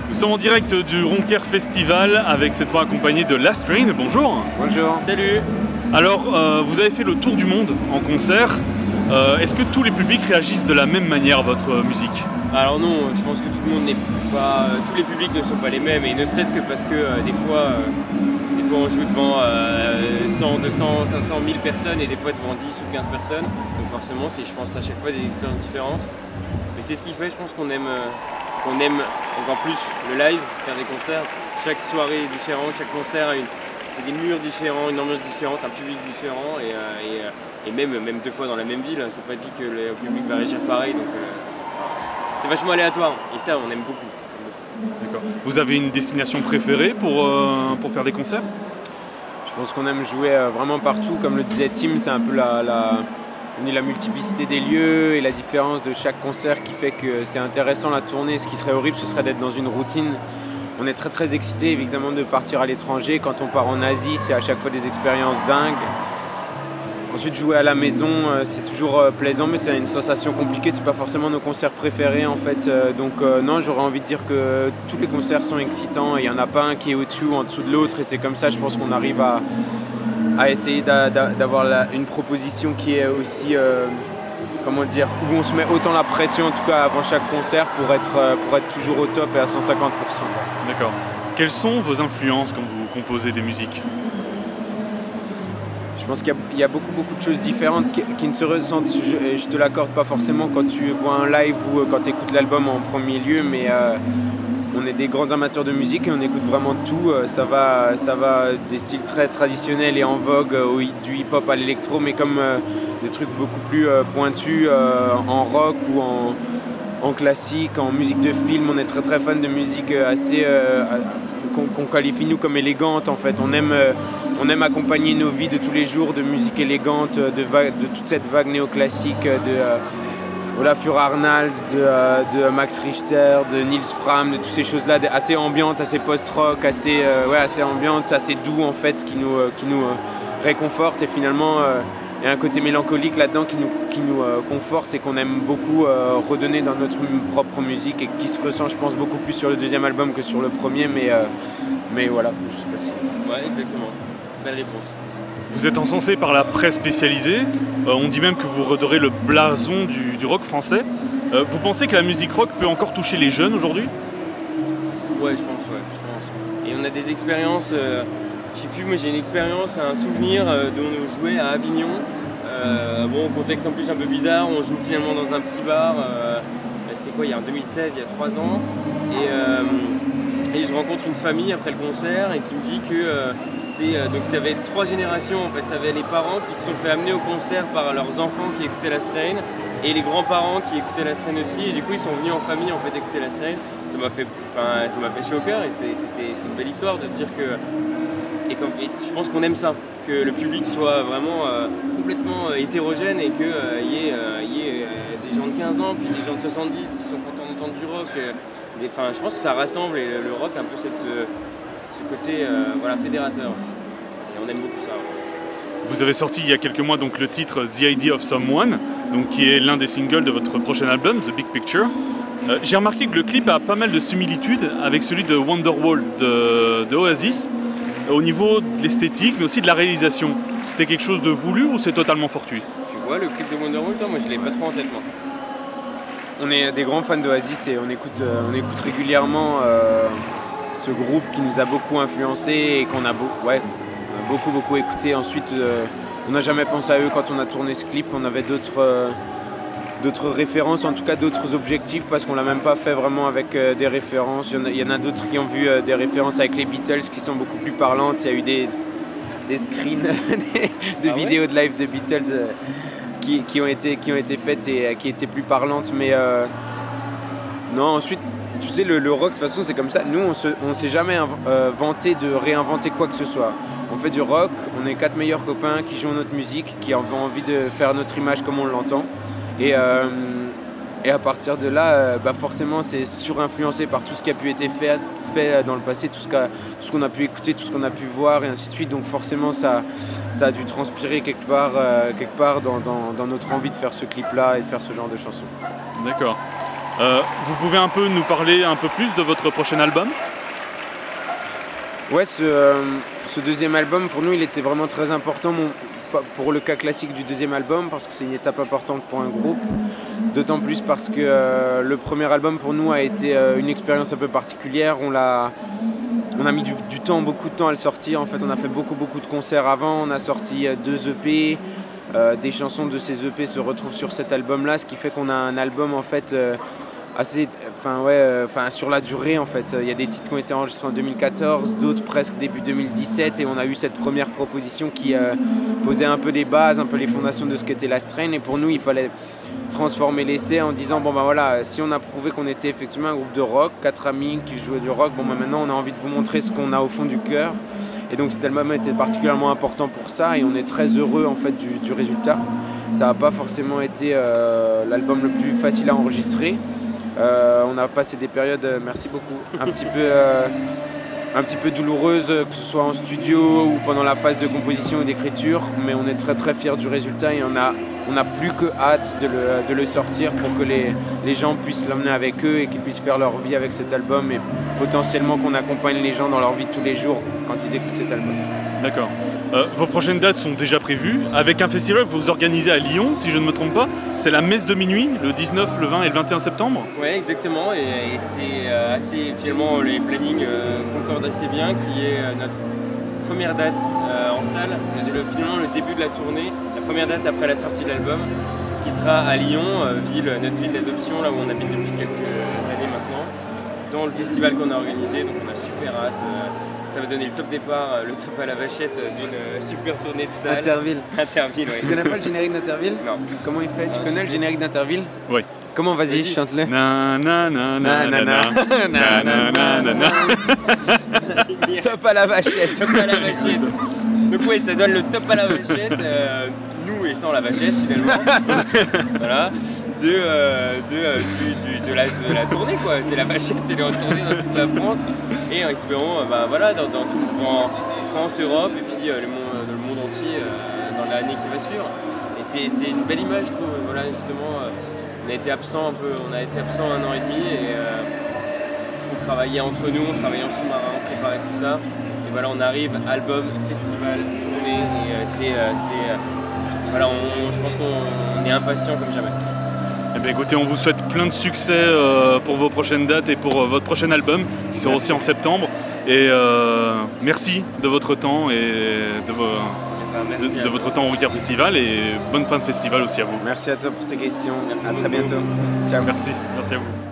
Nous sommes en direct du Ronquière Festival avec cette fois accompagné de Last Train. Bonjour. Bonjour. Salut. Alors, vous avez fait le tour du monde en concert. Est-ce que tous les publics réagissent de la même manière à votre musique? Alors non, je pense que tout le monde n'est pas... tous les publics ne sont pas les mêmes, et ne serait-ce que parce que des fois on joue devant 100, 200, 500, 1000 personnes et des fois devant 10 ou 15 personnes. Donc forcément, c'est, je pense, à chaque fois des expériences différentes. Mais c'est ce qui fait, je pense, qu'on aime encore plus le live, faire des concerts. Chaque soirée est différente, chaque concert c'est des murs différents, une ambiance différente, un public différent et même deux fois dans la même ville. C'est pas dit que le public va réagir pareil, donc c'est vachement aléatoire et ça on aime beaucoup. D'accord. Vous avez une destination préférée pour faire des concerts? Je pense qu'on aime jouer vraiment partout. Comme le disait Tim, c'est un peu la multiplicité des lieux et la différence de chaque concert qui fait que c'est intéressant la tournée. Ce qui serait horrible, ce serait d'être dans une routine. On est très très excités évidemment de partir à l'étranger. Quand on part en Asie, c'est à chaque fois des expériences dingues. Ensuite, jouer à la maison, c'est toujours plaisant, mais c'est une sensation compliquée. C'est pas forcément nos concerts préférés en fait. Non, j'aurais envie de dire que tous les concerts sont excitants. Il n'y en a pas un qui est au-dessus ou en dessous de l'autre, et c'est comme ça, je pense qu'on arrive à essayer d'avoir une proposition qui est aussi, où on se met autant la pression, en tout cas avant chaque concert, pour être toujours au top et à 150%. D'accord. Quelles sont vos influences quand vous composez des musiques? Je pense qu'il y a beaucoup de choses différentes qui ne se ressentent, je te l'accorde pas forcément quand tu vois un live ou quand tu écoutes l'album en premier lieu, mais on est des grands amateurs de musique et on écoute vraiment tout. Ça va des styles très traditionnels et en vogue, du hip-hop à l'électro, mais comme des trucs beaucoup plus pointus en rock ou en classique, en musique de film. On est très très fan de musique assez qu'on qualifie nous comme élégante en fait. On aime accompagner nos vies de tous les jours de musique élégante, de toute cette vague néoclassique de Olafur Arnalds, de Max Richter, de Nils Fram, de toutes ces choses-là, assez ambiantes, assez post-rock, assez ambiantes, assez doux en fait, qui nous réconforte, et finalement il y a un côté mélancolique là-dedans qui nous conforte et qu'on aime beaucoup redonner dans notre propre musique, et qui se ressent, je pense, beaucoup plus sur le deuxième album que sur le premier, mais voilà, je sais pas si... Ouais, exactement. Belle réponse. Vous êtes encensé par la presse spécialisée, on dit même que vous redorez le blason du rock français. Vous pensez que la musique rock peut encore toucher les jeunes aujourd'hui? Ouais, je pense. Et on a des expériences, je sais plus, moi j'ai une expérience, un souvenir dont on jouait à Avignon. Contexte en plus un peu bizarre, on joue finalement dans un petit bar, c'était quoi, en 2016, il y a 3 ans. Et je rencontre une famille après le concert et qui me dit que donc tu avais 3 générations en fait. Tu avais les parents qui se sont fait amener au concert par leurs enfants qui écoutaient Last Train, et les grands-parents qui écoutaient Last Train aussi, et du coup ils sont venus en famille en fait écouter Last Train. Ça m'a fait chaud au cœur, et c'est une belle histoire de se dire que et je pense qu'on aime ça, que le public soit vraiment complètement hétérogène, et qu'il y ait des gens de 15 ans puis des gens de 70 qui sont contents d'entendre du rock. Je pense que ça rassemble, et le rock a un peu ce côté fédérateur, et on aime beaucoup ça. Vous avez sorti il y a quelques mois donc le titre The Idea of Someone, donc qui est l'un des singles de votre prochain album, The Big Picture. J'ai remarqué que le clip a pas mal de similitudes avec celui de Wonderwall de Oasis, au niveau de l'esthétique mais aussi de la réalisation. C'était quelque chose de voulu ou c'est totalement fortuit? Tu vois le clip de Wonderwall, toi? Moi je l'ai pas trop en tête, moi. On est des grands fans d'Oasis et on écoute régulièrement ce groupe qui nous a beaucoup influencé et qu'on a beaucoup écouté. Ensuite, on n'a jamais pensé à eux quand on a tourné ce clip. On avait d'autres références, en tout cas d'autres objectifs, parce qu'on l'a même pas fait vraiment avec des références. Il y en a d'autres qui ont vu des références avec les Beatles qui sont beaucoup plus parlantes. Il y a eu des screens de vidéos de live de Beatles qui ont été faites et qui étaient plus parlantes, mais non, ensuite tu sais, le rock de toute façon c'est comme ça. Nous on s'est jamais vanté de réinventer quoi que ce soit. On fait du rock, on est 4 meilleurs copains qui jouent notre musique, qui ont envie de faire notre image comme on l'entend, et à partir de là forcément c'est surinfluencé par tout ce qui a pu être fait dans le passé, tout ce qu'on a pu écouter, tout ce qu'on a pu voir, et ainsi de suite. Donc forcément ça a dû transpirer quelque part dans notre envie de faire ce clip là et de faire ce genre de chansons. D'accord. Vous pouvez un peu nous parler un peu plus de votre prochain album? Ouais, ce deuxième album, pour nous, il était vraiment très important pour le cas classique du deuxième album, parce que c'est une étape importante pour un groupe. D'autant plus parce que le premier album, pour nous, a été une expérience un peu particulière. On a mis du temps, beaucoup de temps à le sortir. En fait, on a fait beaucoup de concerts avant. On a sorti 2 EP. Des chansons de ces EP se retrouvent sur cet album-là, ce qui fait qu'on a un album, en fait... sur la durée en fait. Il y a des titres qui ont été enregistrés en 2014, d'autres presque début 2017 et on a eu cette première proposition qui posait un peu les bases, un peu les fondations de ce qu'était la Strain et pour nous il fallait transformer l'essai en disant bon bah voilà, si on a prouvé qu'on était effectivement un groupe de rock, 4 amis qui jouaient du rock, bon bah maintenant on a envie de vous montrer ce qu'on a au fond du cœur et donc cet album était particulièrement important pour ça et on est très heureux en fait du résultat. Ça n'a pas forcément été l'album le plus facile à enregistrer. On a passé des périodes, merci beaucoup, un petit peu douloureuses, que ce soit en studio ou pendant la phase de composition et d'écriture, mais on est très fiers du résultat et on a plus que hâte de le sortir pour que les gens puissent l'emmener avec eux et qu'ils puissent faire leur vie avec cet album et potentiellement qu'on accompagne les gens dans leur vie de tous les jours quand ils écoutent cet album. D'accord. Vos prochaines dates sont déjà prévues avec un festival que vous organisez à Lyon, si je ne me trompe pas. C'est la Messe de minuit, le 19, le 20 et le 21 septembre. Oui, exactement. Et c'est assez, finalement, les plannings concordent assez bien, qui est notre première date en salle, finalement le début de la tournée, la première date après la sortie de l'album, qui sera à Lyon, notre ville d'adoption, là où on habite depuis quelques années maintenant, dans le festival qu'on a organisé. Donc on a super hâte. Ça va donner le top départ, le top à la vachette d'une super tournée de salle. Interville. Interville, oui. Tu connais pas le générique d'Interville? Non. Comment il fait? Tu connais le générique d'Interville? Oui. Comment? Vas-y, chante-le. Top à la vachette. Top à la vachette. Donc oui, ça donne le top à la vachette, nous étant la vachette finalement. Voilà. De la tournée quoi. C'est la vachette, elle est en tournée dans toute la France et en espérant dans tout en France, Europe et puis le monde entier dans l'année qui va suivre. Et c'est une belle image je trouve. Voilà, justement, on a été absent 1 an et demi et parce qu'on travaillait entre nous, on travaillait en sous-marin, on préparait tout ça. Et voilà, on arrive, album, festival, tournée et je pense qu'on est impatient comme jamais. Eh bien, écoutez, on vous souhaite plein de succès pour vos prochaines dates et pour votre prochain album qui sera aussi en septembre. Et merci de votre temps et de votre temps au Wicker Festival et bonne fin de festival aussi à vous. Merci à toi pour tes questions. Merci à très beaucoup. bientôt. Ciao. Merci à vous.